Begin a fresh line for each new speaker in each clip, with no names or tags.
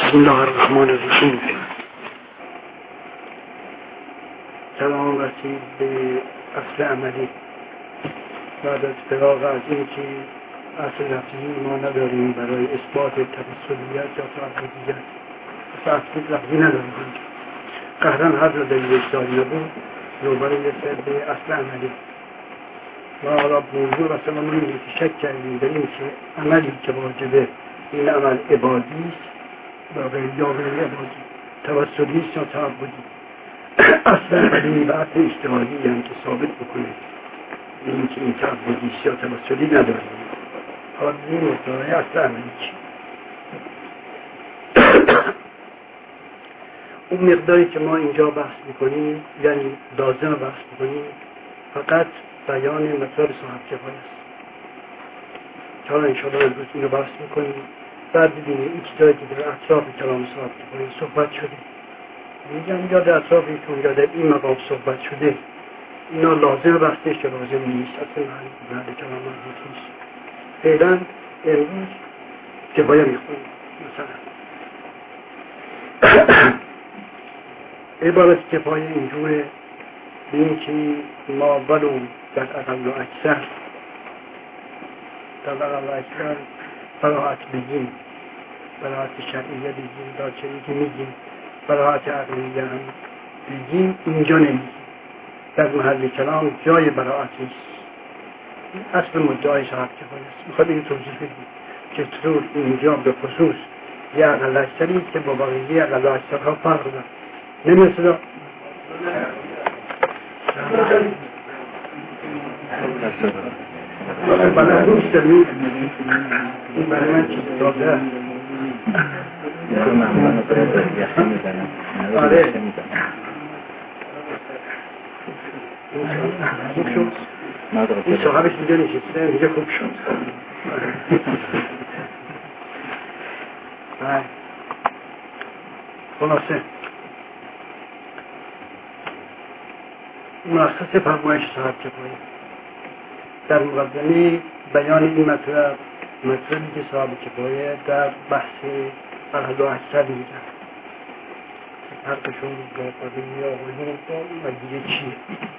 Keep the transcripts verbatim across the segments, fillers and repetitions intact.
بسم الله الرحمن الرحیم. سلام رسید به اصل عملی بعد از فراغ از این که اصل لفظی ما نداریم برای اثبات توسلیت یا تعبدیت، اصل لفظی نداریم. قهرن هر رو دلیل اشتاری نبود دوباره یه به اصل عملی ما را موضوع و سلام رو شک کردیم در این که عملی که واجبه این عمل عبادی است و غیر یا غیر عبادی، توسلی است یا تعبدی. اصلا عملی و اصل اشتهادی هم که ثابت بکنه این که این تعبدی است یا توسلی نداریم. حالا این مطمئنه اصل عملی چی؟ اون مقداری که ما اینجا بحث میکنیم یعنی لازم بحث میکنیم فقط بیان مطلب صاحب کفایه است. چرا انشاءالله امروز این رو بحث میکنیم، بعد ببینیم این چیزایی که در اطراف کلام صاحب کفایه صحبت شده میگم یا در اطراف ایتون یا در این مقام صحبت شده اینا لازم بحثش یا لازم نیست، اصلا محل کلام مربوط نیست. فعلا امروز کفایه میخونیم. مثلا عبارت کفایه اینجوره به این که ما ولو در اقل و اکثر در اقل و اکثر براحت بگیم، براحت شرعیه بگیم، دارچنی که میگیم براحت عقلیه هم بگیم اینجا نمیگیم. در محل کلام جای براحت نیست. اصل مدعای صاحب کفایه است. میخواد این توضیح بدیم که چطور اینجا به خصوص یه اقل و اکثری که با بقیه اقل و اکثرها فرق دارد. نمی‌رسد بله دوست داریم این برای من چیز داده است. آره خوب شد این صاحبش اینجا نشسته اینجا خوب شد. خلاصه مؤسس فرمایش صاحب کفایه در مقدمه بیان این مطلب مطلبی که صاحب کفایه در بحث اقل و اکثر میگن فرقشون با قدیمی آقایون و دیگه چیه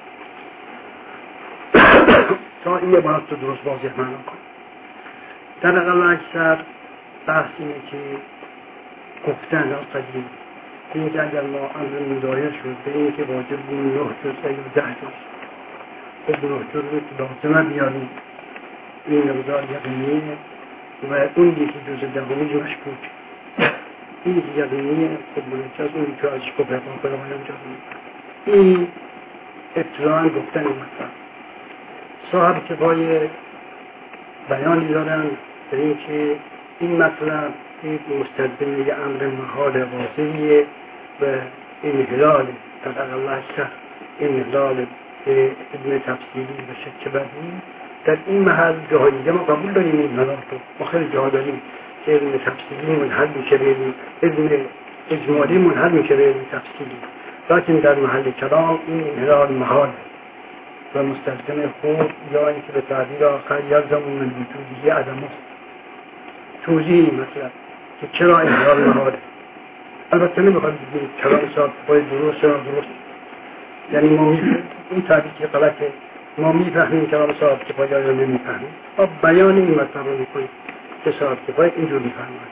تا این عبارت رو درست واضح معنا کنم. در اقل و اکثر بحث اینه که گفتن از قدیم این که اگر ما امر مدایه شد به این که واجب بود نه جزء یا ده جزء خب نه جزء لازمه بیاریم این مقدار یقینیه و اون یکی جزء دهمی مشکوک این یکی یقینیه خب منجز اون که از شکو بقام برایان جازم این ابتداعا گفتن این مطلب. صاحب کفایه بیانی دارن به این که این مطلب این مستلزم یه امر محال واضحیه و انحلال در اقل اکثر انحلال به علم تفصیلی و شک بدی در این محل جاهای دیگه ما قبول داریم این حالات رو ما خیلی جاها داریم که علم تفصیلی منحل میشه به علم اجمالی منحل میشه به علم تفصیلی، لیکن در محل کلام این انحلال محال و مستلزم خود یا اینکه به تعبیر آخر یلزم من وجودی عدمه توضیح این مطلب که چرا انحلال محاله. البته نمیخواد بگیم کلام صاحب کفایه درست یا درست، یعنی ما میفهمیم این تعبیر که غلطه ما میفهمیم کلام صاحب کفایه یا نمیفهمیم ما بیان این مطلب رو میکنیم که صاحب کفایه اینجور میفهمند.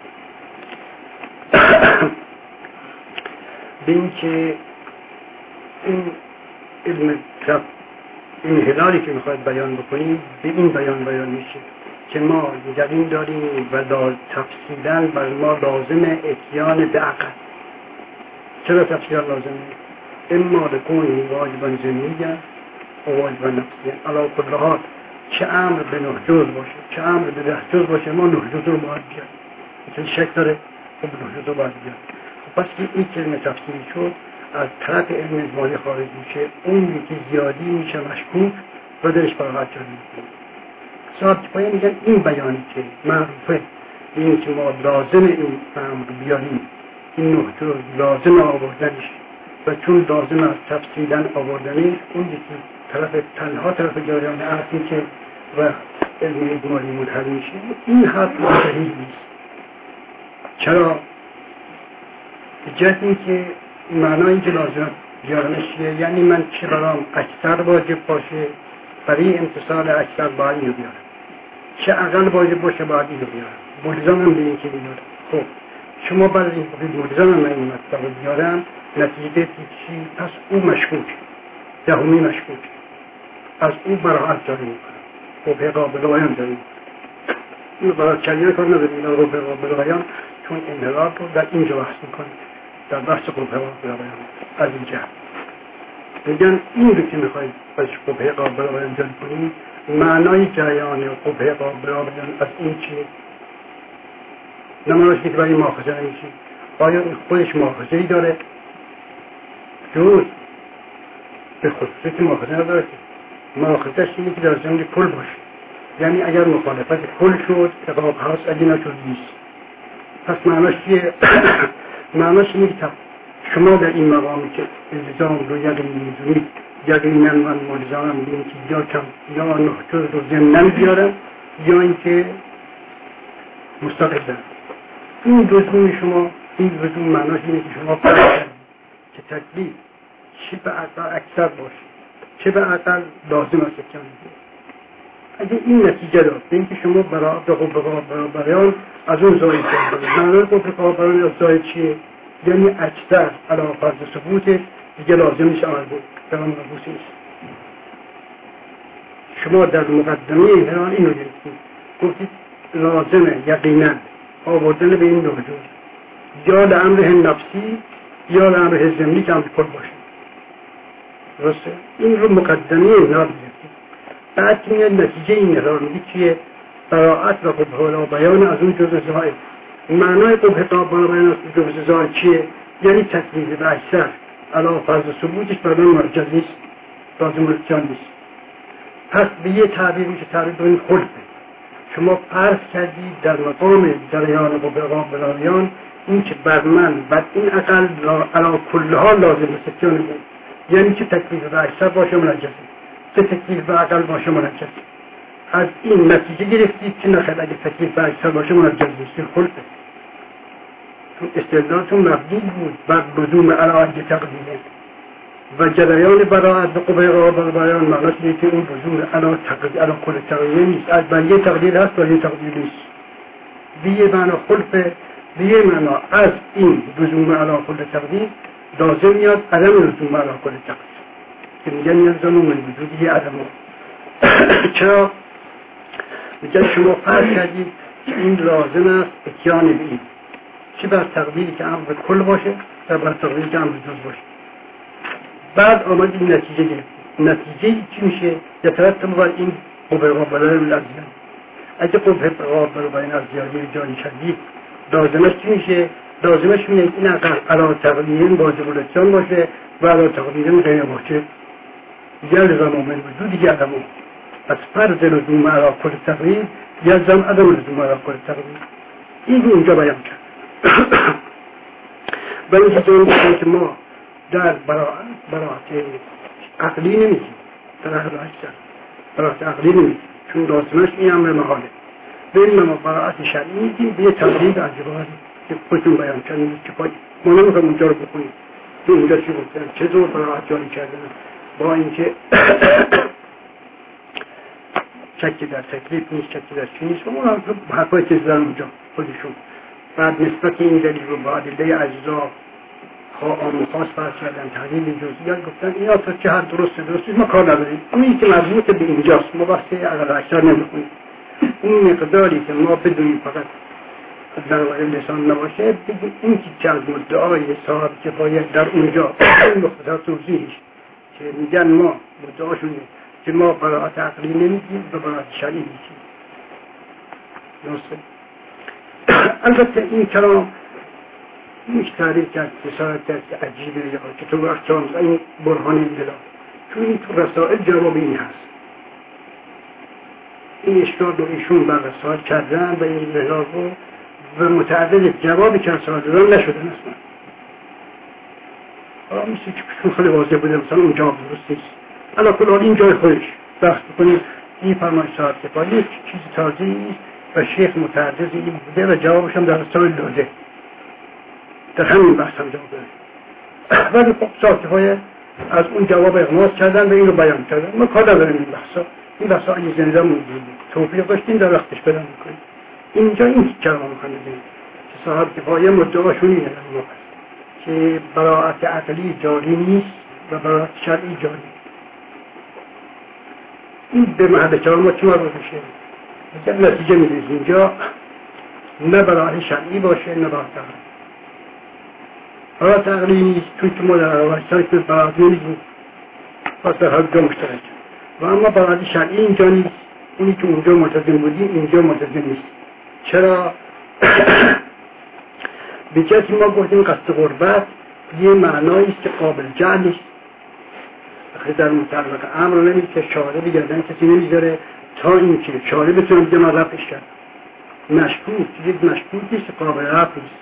به این که این علم کف انحلالی که میخواید بیان بکنیم به این بیان بیان میشه که ما یقین داریم و تفصیلاً بر ما لازم اتیان به عقل. چرا تفصیلاً لازمه؟ اما لکونی واجباً ذهنیه و واجباً نفسیه علی کل حال چه امر به نه جز باشه چه امر به ده جز باشه ما نه جز رو باید بیاد. مثل شک داره خب نه جز رو باید بیاد. پس که این کلمه تفصیلی شد از طرف علم اجمالی خارج میشه، اون یکی زیادی میشه مشکوک و درش براحت جاری میکنه. صاحب کفایه میگن این بیانی که معروفه این که ما لازم این امر بیاریم این نکته لازم آوردنش و چون لازم از تفصیلا آوردنش اون یکی طرف تنها طرف جریان اصلی که و علم اجمالی منحل میشه این حرف صحیح نیست. چرا؟ جهت این که معنای این که لازم بیارمش چیه؟ یعنی من چه برام اکثر واجب باشه، برای امتصال اکثر باید اینو بیارم، چه اقل واجب باشه باید اینو بیارم. بلزام هم به این که بیارم. خب شما بعد این بلزام هم این مطلب بیارم، نتیجه چی؟ پس او مشکوک، دهمی مشکوک، از او براحت جاری میکنم، قبه قابل بیان جاری میکنم. این برای چلیه کار نداریم، این رو به قابل بیان، چون انحراف رو در اینجا بحث میکنیم، در بحث قبه قابل بیان از اینجا بگن این رو که میخواید از قبه قابل بیان جاری کنیم، معنای جریان قبه قابل بیان از این چیه؟ نمانش که برای ماخذه نمیشید. آیا خودش ماخذه‌ای داره؟ جز به خصوصی که ماخذه نداره که ماخذه‌ش اینه که در ضمن کل باشه، یعنی اگر مخالفت کل شد اقاب هست، اگه نشد نیست. پس معناش چیه؟ معناش اینه که شما در این مقامی که الزام رو یقین می‌دونید، یقینا من ملزمم به اینکه یا کم یا نحجر رو ضمناً بیارم یا اینکه مستقلن. این لزوم شما، این لزوم معناش اینه که شما فرض کنید که تکلیف چه به اقل اکثر باشه چه به اقل لازم است که اگه این نتیجه داد به اینکه شما برای قبه بیان از اون زاید کنید، معنای قبه بیان از زاید چیه؟ یعنی اکثر علاوه فرض ثبوتش دیگه لازم نیست عمل بود، به من مربوط نیست. شما در مقدمه انحران اینو گرفتید، گفتید لازمه یقینا آوردن به این نوجود یا لامر نفسی یا لامر ضمنی که امر کل باشه. درسته؟ این رو مقدمه انحران گرفتید. بعد که میاد نتیجه این انحران میگه چیه؟ براعت و قبه بیان از اون جزء زائد. معنای قبه بیان از اون جزء زائد چیه؟ یعنی تکلیف به اکثر علاوه فرض ثبوتش برای مرجع نیست، لازم مرجع نیست. پس به یه تعبیر میشه تعبیر به این خلقه. شما فرض کردید در مقام جریان قبه بیان این که بر من بر این اقل علاوه کلها لازم سکیان بود، یعنی که تکلیف به اکثر باشه منجزه، که تکلیف به اقل باشه منجزه. از این نتیجه گرفتید که نخیر اگه تکلیف به اکثر باشه منجز نیست، خلقه. چون استدلالتون مبنی بود بر لزوم علاوه تقدیره و جریان براعت به قبه بیان معناش اینه که اون لزوم علاوه تقدیر علاوه کل تقدیر نیست، از بر یه تقدیر هست بر یه تقدیر نیست. به یه معنا خلقه، به یه معنا از این لزوم علاوه کل تقدیر لازم میاد عدم لزوم علاوه کل تقدیر که میگن یلزم من وجود یه عدم. چرا؟ میگن شما فرض کردید که این لازم است اتیان به این، چه بر تقدیری که امر کل باشه و بر تقدیری که امر جز باشه. بعد آمد این نتیجه گرفت. نتیجه چی میشه؟ یترتب بر این قبه بیان الازیان. اگه قبه بیان الازیان جایی شدید لازمش چی میشه؟ لازمش میشه این اقل علاوه تقدیرین واجب الاتیان باشه و علاوه تقدیرین غیر واجب. یلزم من وجود یعدم. از فرض لزوم علاوه کل تقدیر یلزم عدم لزوم علاوه کل تقدیر. این اونجا بیان کرد. برای اینکه جایی که ما در براعت عقلی نمیگیم، در براعت عقلی نمیگیم، چون لازمش این امر محاله. بین ما براعت شرعی میگیم به یه تقدیر عجباری که خودتون بیان کنید که پای ما نمیخوایم اونجا رو بکنیم. تو اونجا چی گفتن؟ چطور براعت جاری کردن؟ با اینکه شکی در تکلیف نیست، شکی در چی نیست، اون هم حرفای که زدن اونجا خودشون. بعد نسبت این دلیل رو با ادله اجزا آن خاص فرض کردن، تحلیل جزئیات گفتن اینا تا چه حد درسته درسته ما کار نداریم. اونی که مربوط به اینجاست ما بحث اقل اکثر نمی‌کنیم. اون مقداری که ما بدونیم فقط در واقع لسان نباشه بگیم این که از مدعای صاحب کفایت در اونجا این مختصر توضیحش که میگن ما مدعاشون که ما براعت عقلی نمیگیم و براعت شرعی میگیم. درسته؟ البته این کلام میشه تعریف کرد بسیار که عجیبه یا که تو احکام این برهانی دلا، چون این تو رسائل جواب این هست. این اشکال رو ایشون بر رسائل کردن و این رهاب رو و متعدد جوابی که رسائل دادن نشدن اصلا. حالا میشه که چون خیلی واضح بوده مثلا اون جواب درست نیست. علا کل حال این جای خودش بحث بکنید این فرمایش صاحب کفایت یک چیز تازه نیست و شیخ متعدد این بوده و جوابش هم در رسائل داده. در همین بحث هم جواب داریم. ولی خب ساکه های از اون جواب اغماز کردن و این رو بیان کردن. ما کار نداریم این بحثا. این بحثا اگه زنده موجود توفیق داشتیم در وقتش بدن میکنیم. اینجا این کلمه میخوام بگیم که صاحب کفایه مدعاشون اینه که براءت عقلی جاری نیست و براءت شرعی جاری. این به محل کلام ما چه مربوط میشه؟ نتیجه میدید اینجا نه براءت شرعی باشه نه براءت عقلی. براءت عقلی نیست چون که ما در اولشتر که براءت نمیدیم پس در هر جا مشترک و اما براءت شرعی اینجا نیست. اونی که اونجا ملتزم بودیم اینجا ملتزم نیست. چرا؟ به کسی ما گفتیم قصد غربت یه معنایی است که قابل جعل نیست. آخه در مطلق امر نمیشه که شارع بگردن کسی نمیذاره تا این که شارع بتونه بگه من رفعش کرد. مشکوک یک مشکوک نیست قابل رفع نیست.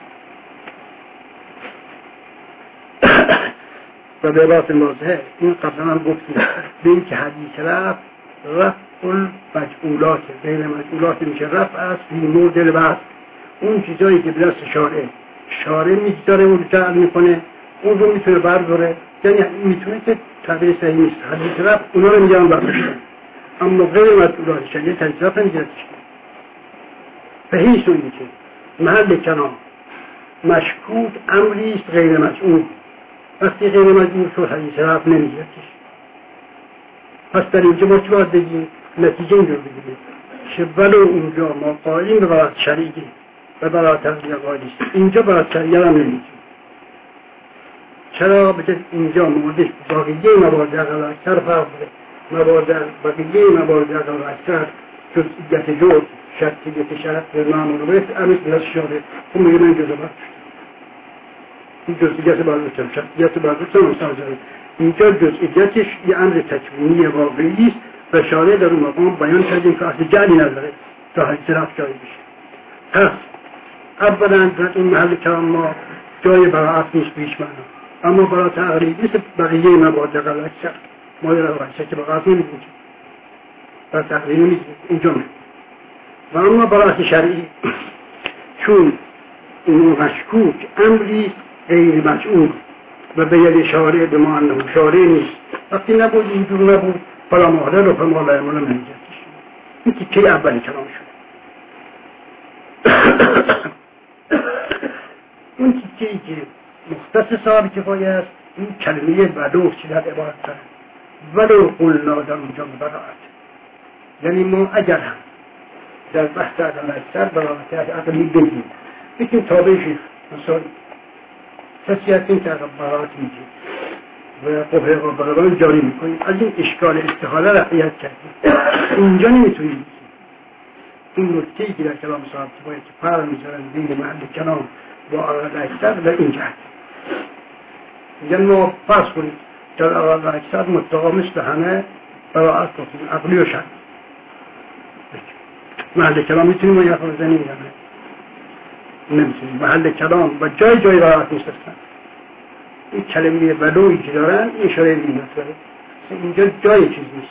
و به عبارت واضحه این قبلا هم گفتیم به این که حدیث رفع رفع المجعولات بین مجعولات میشه رفع است فی مورد البحث. اون چیزایی که به دست شارع شارع میگذاره اون جعل میکنه اون رو میتونه برداره، یعنی میتونه که تعبیر صحیح نیست. حدیث رفع اونا رو میگن برداشتن اما غیر مجعولات شریعه حدیث رفع نمیگذاره. به هیچ صورتی که محل کلام مشکوک امری است غیر مجعول. وقتی غیر مجعول شد حدیث رفع نمیگذاره. پس در اینجا ما چه باید بگیم؟ نتیجه اینجا بگیم که ولو اونجا ما قائلیم به براءت شرعی و براءت عقلی قائلیم، اینجا براءت شرعی هم نمیگیم. چرا؟ بگه اینجا موردش باقیه موارد عقل اکثر فرق بوده. موارد باقیه موارد عقل اکثر جزئیت جز شرطیت شرط و معمول و بهت امیس به دست شاره خب میگه من جزا برد این جزئیت برداشتم شرطیت برداشتم مثال جاره. اینجا جزئیاتش یه امر تکوینی واقعی است و شارع در اون مقام بیان کردیم که اصل جعلی نداره تا حدیث رفع جاری بشه. پس اولا در این محل کلام ما جای براءت نیست بیش معنا، اما براءت عقلی نیست. بقیه موارد عقل اکثر ما در اکثر که براءت نمیدیم براءت عقلی نمیدیم اینجا نه. و اما براءت شرعی چون این مشکوک امری غیر مجعول و به یه شارع به ما انه شارع نیست. وقتی نبود اینجور نبود فلا محلل و فلا لا یمل منجتش. این که که اولی کلام شد. اون که که مختص صاحب کفایه است این کلمه ولو چی در عبارت داره. ولو قلنا در اونجا براءت، یعنی ما اگر هم در بحث عقل اکثر براءت عقلی بگیم بگیم تابع شیخ مثلا کسی هستیم که براءت میگیم و قبه قبه جاری میکنیم از این اشکال استحاله رعایت کردیم. اینجا نمیتونیم این نکته‌ای که در کلام صاحب کفایه که فرق میذارن بین محل کلام با عقل اکثر در این جهت. یعنی ما فرض کنیم در عقل اکثر مطلقا مثل همه براءت کنیم عقلی و شرعی. محل کلام میتونیم و یه خود زنیم یا نه؟ نمیتونیم. محل کلام و جای جای براءت نیست اصلا. این کلمه ولویی که دارن این اشاره نیست داره. اینجا جای چیز نیست.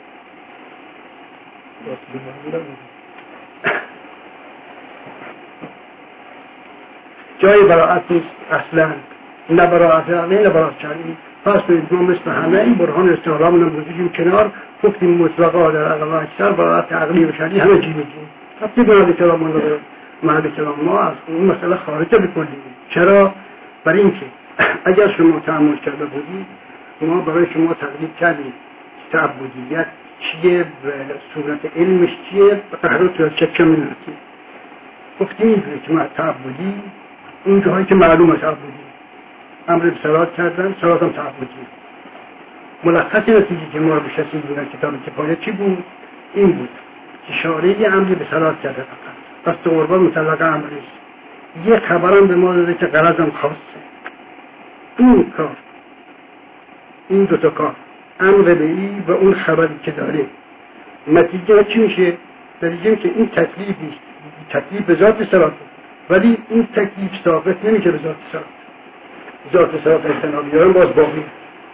جای براءت نیست اصلا. نه براءت عقلی نه براءت شرعی. پس ما مثل همه این برهان استحلام نموزیشیم کنار گفتیم مطلقا در عقل اکثر براءت عقلی و شرعی همه چی میگیم. وقتی محل کلام ما داره محل کلام ما از اون مسئله خارجه بکنیم. چرا؟ برای اینکه اگر شما تأمل کرده بودید ما برای شما تقریب کردیم تعبدیت چیه و صورت علمش چیه و قهر تو چه چه مناتی گفتیم اینجوری که ما تعبدی اون جاهایی که معلومه تعبدی امر به صلات کردن صلات هم تعبدی. ملخص نتیجه که ما رو بشستیم بودن کتاب کفایه چی بود؟ این بود که شارعی امری به صلات کرده فقط پس تو قربان مطلقه امریست. یه خبرم به ما داده که غرضم خاصه. این کار این دوتا کار امر به ای و اون خبری که داره نتیجه چی میشه؟ نتیجه که این تکلیفی تکلیف به ذات صلات ولی این تکلیف ثابت نمیشه به ذات صلات. ذات صلات احتنابیان باز باقی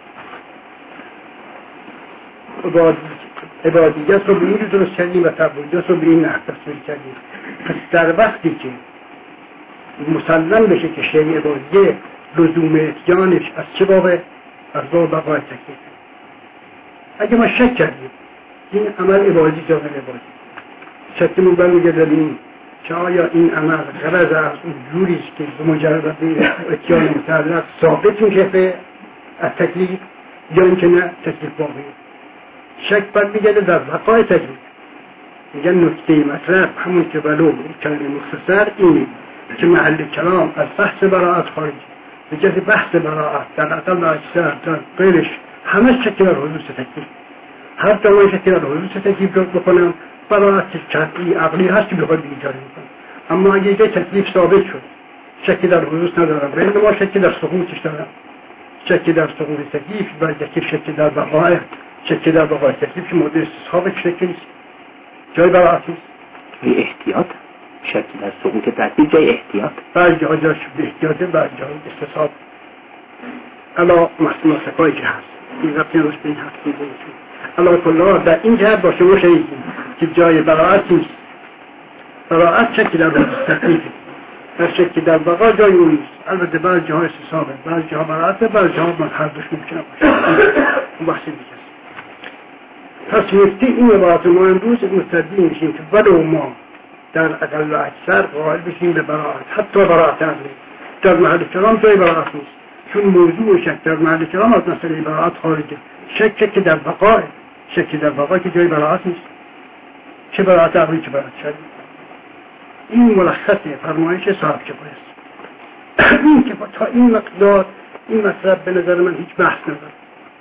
عبادیت رو به این درست کردیم و تعبدیت رو به این نحو تصویر کردیم. پس در وقتی که مسلم بشه که شیء بازیه لزوم اتیانش از چه بابه؟ از باب بقای تکلیف. اگه ما شک کردیم این عمل عبادی یا غیر عبادی، شکمون برمیگردیم که آیا این عمل غرض از اون جوریست که به مجرد اتیان متعلق ثابت میشه از تکلیف یا اینکه نه تکلیف باقیه. شک برمیگرده در بقای تکلیف. میگن نکته مطلب همون که ولو کلمه مختصر اینه که محل کلام از بحث براعت خارج به جهت بحث براعت در اقل و اکثر در غیرش همه شکل در حدوث تکلیف. هر جامعه شکل در حدوث تکلیف رو بکنم براعت شرعی عقلی هست که بخواد بیجاری میکنم. اما اگه یه تکلیف ثابت شد شکل در حدوث ندارم و اینما شکل در سقوطش دارم، شکل در سقوط تکلیف و یکی شکل در بقای شکل در بقای تکلیف که مورد استصحاب شکل نیست، جای براعت نیست.
به احتیاط شکل در سقوط تکلیف جای احتیاط،
بعضی جاها جاش به احتیاطه، بعضی جاها استصحاب. الا مسئله که هست این رفتی روش به این حق می‌کنه. الا کلا در این جهت با شما شنیدیم که جای براعت نیست. براعت شکل در تکلیف و شکل در بقا جای اون نیست. البته بعضی جاها استصحابه، بعضی جاها براعته، بعضی جاها من هر دوش ممکنه باشه. اون بحثی دیگه است. پس نکته این عبارت ما امروز مستدی میشیم که ولو ما در اقل و اکثر قائل بشیم به براعت، حتی براعت عقلی در محل کلام جای براعت نیست، چون موضوع شک در محل کلام از مسئله براعت خارجه. شک که در بقای شک در بقای که جای براعت نیست، چه براعت عقلی چه براعت شرعی. این ملخص فرمایش صاحب کفایه است. این که تا این مقدار این مطلب به نظر من هیچ بحث نداره.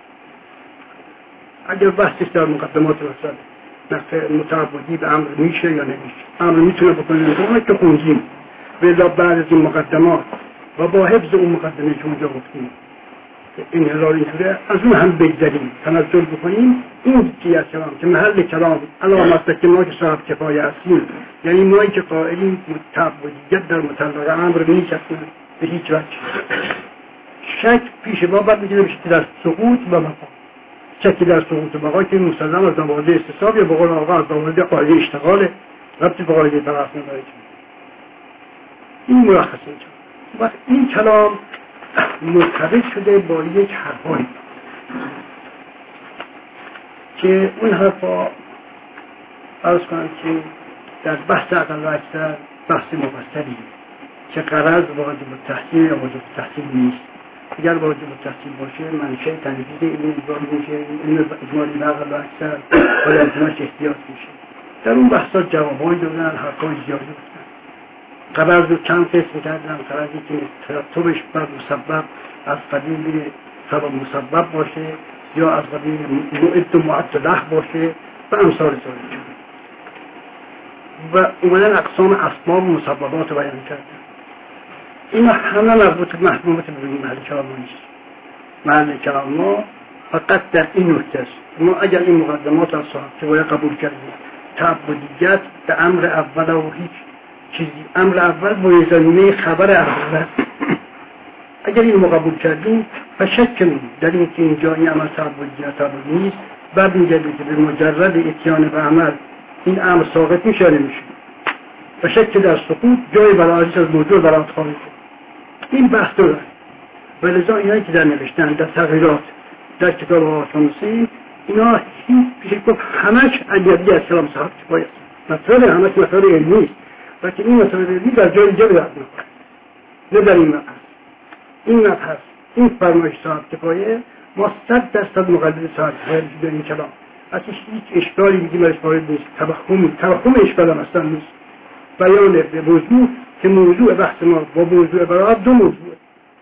اگر بحثش در مقدمات مسئله نقطه متعبدی به امر میشه یا نمیشه، امر میتونه بکنه نمیتونه که خوندیم ولی بعد از این مقدمات و با حفظ اون مقدمه که اونجا گفتیم این هزار اینطوره از اون هم بگذاریم تنزل بکنیم. این دیگه کلام که محل کلام علامت که ما که صاحب کفایه هستیم، یعنی مایی که قائلیم متعبدیت در متعلق امر نیست به هیچ وجه. شک پیش ما بعد میگه بشه که در سقوط و بقا، شکی در سقوط و بقا که مسلم از موارد استصحاب یا به قول آقا از موارد قاعده اشتغاله ربطی به قاعده طرف نداره. این ملخصه اینجا. وقت این کلام مرتبط شده با یک حرفایی که اون حرفا عرض کنم که در بحث اقل و اکثر بحث مفصلی که غرض واجب التحصیل یا واجب التحصیل نیست. اگر واجب التحصیل باشه منشه تنفیذ این اجمالی میشه، این اجمالی اقل و اکثر و اجماعش احتیاط میشه. در اون بحثا جوابایی دادن، حرفای زیادی گفتن. غرض رو چند قسم کردن. غرضی که ترتبش بر مسبب از قبیل سبب مسبب باشه یا از قبیل معد و معدله باشه و امثال ذالک. و اومدن اقسام اسباب و مسببات رو بیان کردن. اینا همه مربوط به محدودیت به محل کلام ما نیست. محل کلام ما فقط در این نکته است. ما اگر این مقدمات از صاحب کفایه قبول کردیم تعبدیت به امر اول و هیچ چیزی، امر اول با زمینه خبر اول اگر این قبول کردیم و شک در این که اینجا این عمل تعبدیت تعبدی نیست، بعد میگردیم که به مجرد اتیان به عمل این امر ساقط میشه نمیشه و شک در سقوط جای براعتش از موضوع براعت خارج. این بحث داره و لذا اینایی که در نوشتن در تغییرات در کتاب آسانسی اینا هیچ پیش گفت همش علیبی از کلام صاحب کفایه است. مطلب همش مطلب علمی است لیکن این مطلب علمی در جای دیگه درد نکنه، نه در این مبحث. این مبحث این فرمایش صاحب کفایه ما صد درصد مقلد صاحب کفایه در این کلام اصلا هیچ اشکالی میگیم برش وارد نیست. توهم توهم اشکال هم اصلا نیست. بیان به موضوع که موضوع بحث ما با موضوع براعت دو موضوع،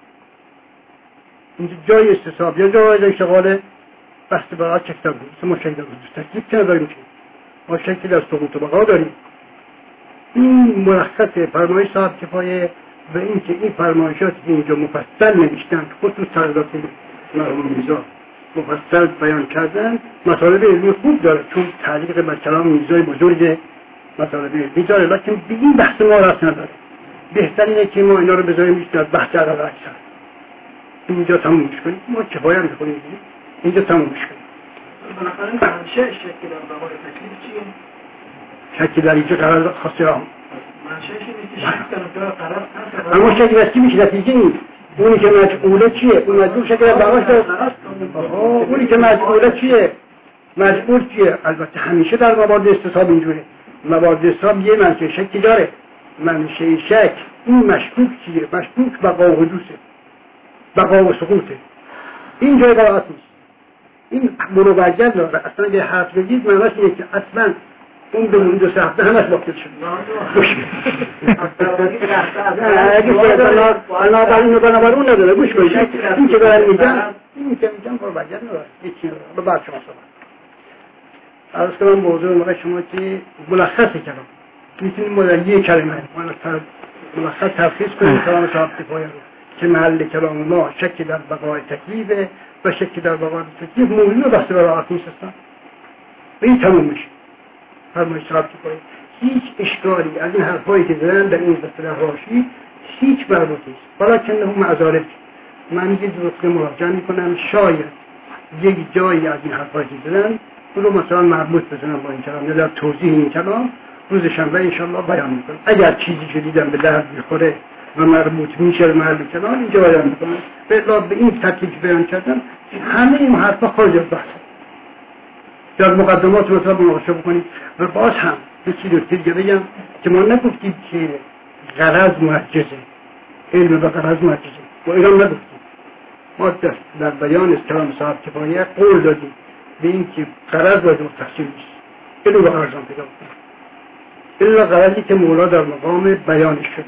اینجا جای استصحاب یا جای اشتغال بحث براعت چکتر بود. ما شکل در تکلیف که نداریم، ما شکل در سقوط و بقا داریم. این مرخص فرمایش صاحب کفایه و این که این فرمایشات که اینجا مفصل نوشتن خصوص تغییرات مرحوم میرزا مفصل بیان کردن مطالب علمی خوب داره، چون تعلیق بر کلام میرزای بزرگ مطالب علمی داره، لیکن به این بحث ما راست نداره. بهتر اینه که ما اینا رو بذاریم در بحث اقل و اکثر. اینجا تمومش کنیم، ما کفایه هم بکنیم اینجا تمومش کنیم.
بالاخره منشه شکل در بقای تکلیف چیه؟
شکل در اینجا قرار خاصی هم اما شکل از چی میشه نتیجه نیست. اونی که مجعوله چیه؟ اون مجعول شکل از بقاش داره. اونی که مجعوله چیه؟ مجعول چیه؟ البته همیشه در موارد استصحاب اینجوره. موارد استصحاب یه منشه شکی داره. منشه شک این مشکوک چیه؟ مشکوک بقا و حدوثه، بقا و سقوطه. این جای قرائت نیست. این برو برگرد داره. اصلا اگه حرف بگید معناش اینه که اصلا اون به مورد دو سه هفته همش باطل شد. گوش بنابراین و بنابراین اون نداره. گوش کنید. این که دارن میگن این که میگن برو برگرد نداره. هیچی نداره. به بعد شما صحبت عرض کنم موضوع موقع شما که ملخص کلام میتونیم مدل یک کلمه ملخص تفسیر کنیم کلام صاحب کفایه رو که محل کلام ما شک در بقای تکلیفه و شک در بقای تکلیف موضوع بحث برای نیست هستن. به این تموم میشه. فرمایش صاحب کفایه هیچ اشکالی از این حرفایی که زدن در این بسته حاشی هیچ مربوط نیست. ولکنه معذرت من یه نکته مراجعه میکنم شاید یک جایی از این حرفایی که زدن اون رو مثلا مربوط بزنم با این کلام یا در توضیح این کلام روز شنبه انشالله بیان میکنم. اگر چیزی که دیدم به درد میخوره و مربوط میشه به محل کلام اینجا بیان میکنم. به اطلاق به این ترتیب بیان کردم همه این حرفا خارج از بحث در مقدمات رو مثلا مناقشه بکنید. و باز هم یه چیزی رو دیگه بگم که ما نگفتیم که غرض معجزه، علم و غرض معجزه و ایران نگفتیم. ما در بیان از کلام صاحب کفایه قول دادیم به این که غرض باید متصل نیست. اینو به غرضان پیدا کنیم. الا غرضی که مولا در مقام بیانش شده.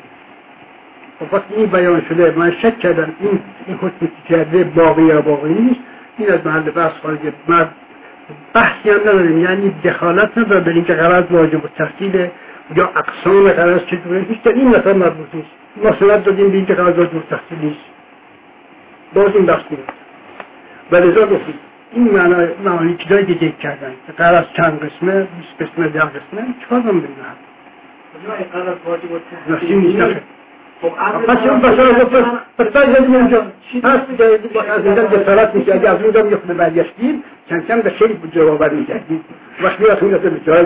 و وقتی این بیان شده من شک کردم این این حکم کرده باقی یا باقی نیست، این از محل بحث خارجه. بحثی هم نداریم، یعنی دخالت نداره به این که غرض واجب التحصیل یا اقسام غرض چطوره نیست. در این مثلا مربوط نیست. ما سند دادیم به این که غرض واجب التحصیل نیست. باز این بحث نیست. ولذا گفتیم این معنی معانی چیزایی که ذکر کردن که غرض چند قسمه، بیست قسمه، ده قسمه، چیکار کنم ببینم؟
کجا غرض واجب التحصیل
نیست؟
خب
پس اون بسیار پس پس زدیم اونجا پس از اینجا جسارت میشه. اگه از اونجا میخواه برگشتیم کم کم به خیلی جواب بر میکردیم وقت میرد اونجا به جای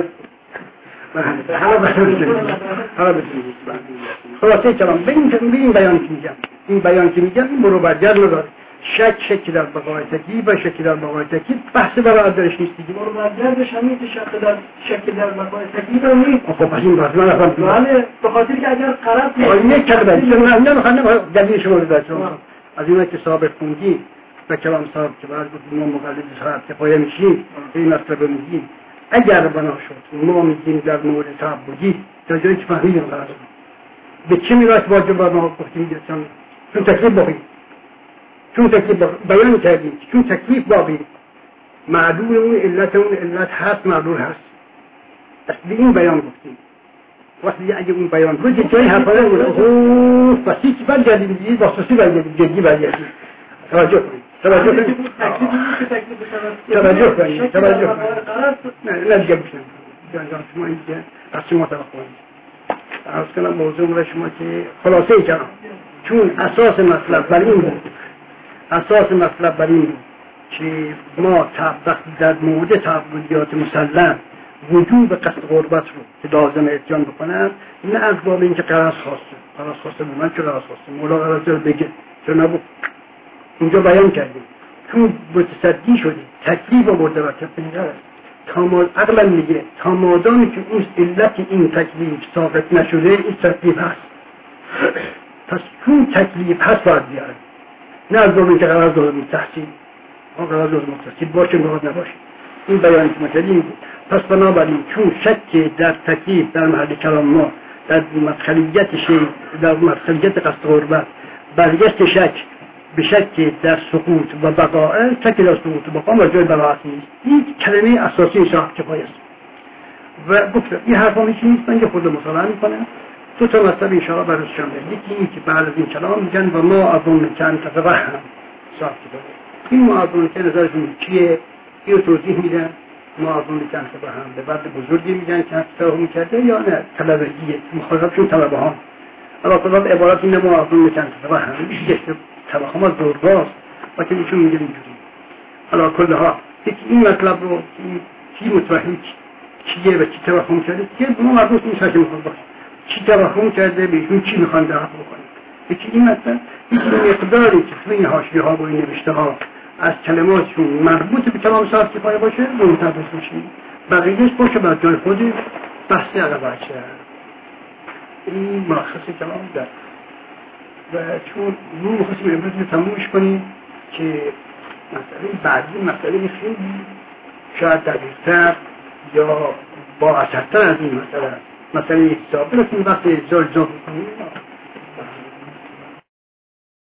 حالا بسیار حالا بسیار خلاصه کلام به این بیان که میگم این بیان که میگم این برو برگرد نداره. شک شک در بقای تکلیف و شک در بقای تکلیف بحث برای درش نیست دیگه.
برو برگردش همین که شک در شک در بقای تکلیف هم نیست.
خب پس این بحث من افهم
بله به خاطر که اگر غرض
یک کلمه نه نه نه دلیل شما رو داشتم از اینا که سابق خوندی و کلام صاحب که بعد گفتیم ما مقلد صاحب کفایه میشیم این مطلب رو میگیم. اگر بنا شد ما میگیم در مورد تعبدی تا جایی که فهمیدیم غرض به چه میراث واجب بر ما گفتیم چون چون تکلیف باقی چون تکلیف بیان کردیم چون تکلیف باقی معلول اون علت اون علت هست معلول هست. به این بیان گفتیم وقتی اگه اون بیان رو جایی حرفانه بود اوه پس هیچ برگردیم دیگه باسوسی برگردیم جدی برگردیم. توجه کنید توجه کنید توجه کنید توجه کنید نه نه دیگه بشنم جان شما اینجا از شما توقع کنید. عرض کنم موضوع رو شما که خلاصه کردم چون اساس مطلب بر این بود اساس مطلب بر این بود که ما وقتی در مورد تعبدیات مسلم وجوب قصد قربت رو که لازم اتیان بکنن نه از باب این که قرص خواسته قرص خواسته من چه قرص خواسته مولا قرص رو بگه چون نبود اینجا بیان کردیم چون متصدی شدیم تکلیف و برده و تفنیده است تا ما عقلا میگه تا مادامی که اون علت این تکلیف ثابت نشده این تکلیف هست. پس چون تکلیف هست باید بیاره نه از باب این که قرص دارم تحصیل آن قرص دارم تحصیل باشه باید نباشه. این بیان که متدیم بود. پس بنابراین چون شک در تکلیف در محل کلام ما در مدخلیت شیء در مدخلیت قصد قربت برگشت شک به شک در سقوط و بقاء شک در سقوط و بقاء جای براعت نیست. این کلمه اساسی صاحب کفایه است و گفتم این حرفا میشه نیست. من یه خود مطالعه میکنم دو تا مطلب انشاءالله برای شما یکی این که بعد از این کلام میگن و ما اظن که انت تفهم صاحب کفایه این ما اظن که نظرشون چیه اینو توضیح میدن. ما اظن که انت تفهم به بعد بزرگی میگن که انت تفهم کرده یا نه طلبگیه مخاطبشون طلبه ها. اما خلاص عبارت اینه ما اظن که انت تفهم میشه توهم از درباست و که ایشون میگه اینجوری. حالا کلها یکی این مطلب رو کی متوحی کیه و کی توهم کرده که ما مربوط نیست که میخواد باشه چی توهم کرده بهشون چی میخوان دفع بکنه. یکی این مثلا یکی مقداری که توی این حاشیه ها و این نوشته ها از کلماتشون مربوط به کلام صاحب کفایه باشه منتبس بشیم، بقیهش باشه بر جای خودی بحثی علاوه کرد. این ملخص کلام در و چون رو میخواستیم امروز رو تمومش کنیم که مسئله بعدی مسئله خیلی شاید دقیق‌تر یا با اثرتر از این مسئله مسئله اجزا برسیم وقتی اجزا اجزا بکنیم